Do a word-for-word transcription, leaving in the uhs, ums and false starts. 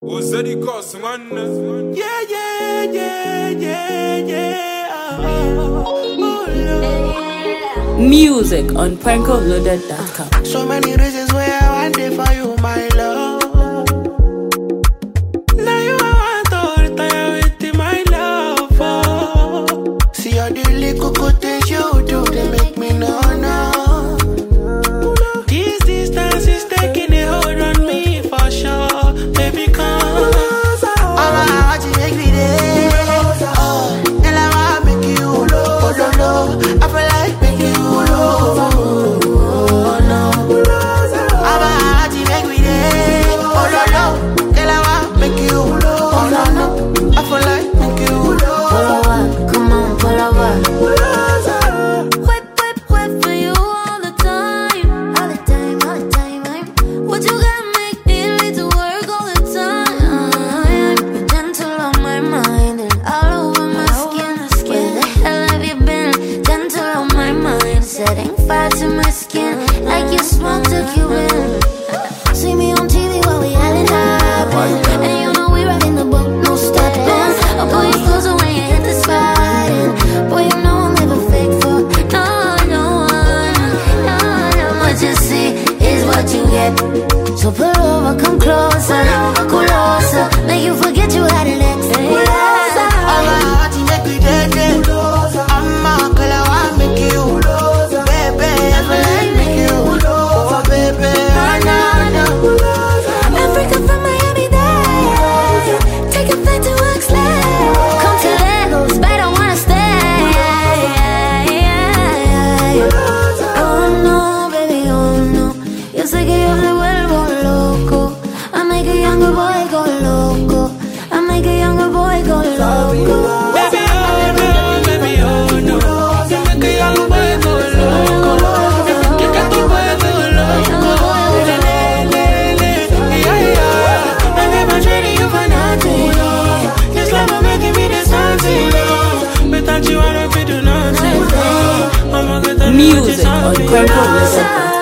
Ozedi Cos, man. Yeah, yeah, yeah, yeah, yeah. Oh, oh, Lord. Music on Panko Loaded dot com. So many reasons why I want it for you, my love. Now you I want to retire with my love. Oh. See all the little good things you do, they make me know, no. This distance is taking a hold on me for sure. Baby, come. I feel like making you love. Oh no, I'm a heart to make me there. Oh no, no, girl I want make you love. Oh no, no, I feel like make you love. Pull over, come on, pull over. Wait, wait, wait for you all the time, all the time, all the time. What you gotta make me need to work all the time. You're gentle on my mind and all over my skin. Where the hell have you been? On my mind, setting fire to my skin, like you smoked a Cuban. See me on T V while we had it happen, and you know we rockin' the boat, no stopping. I'll pull you closer when you hit the spot, and boy you know I'll never fake for no, no one, no, no. What you see is what you get. So pull over, come closer, closer, make you forget you had an ex. Closer, I'm a heart to make me dead, dead. I'm a girl I want make you love, baby. I feel like make you love, baby. No, no, no. Africa from Miami, there. Take a flight to Oxlade. Come to Lagos, but I wanna stay. Oh no, baby, oh no. Yo sé que yo me vuelvo loco. I make a younger boy go loco. I make a younger boy go loco. Baby, oh no, baby, oh no. You make a young boy go loco. You got the boy go loco. Le, le, le, yeah, yeah. I never traded you for nothing, no. This love will making me this something, no. But that you wanna be do nothing, no. Music on Panko Loaded dot com.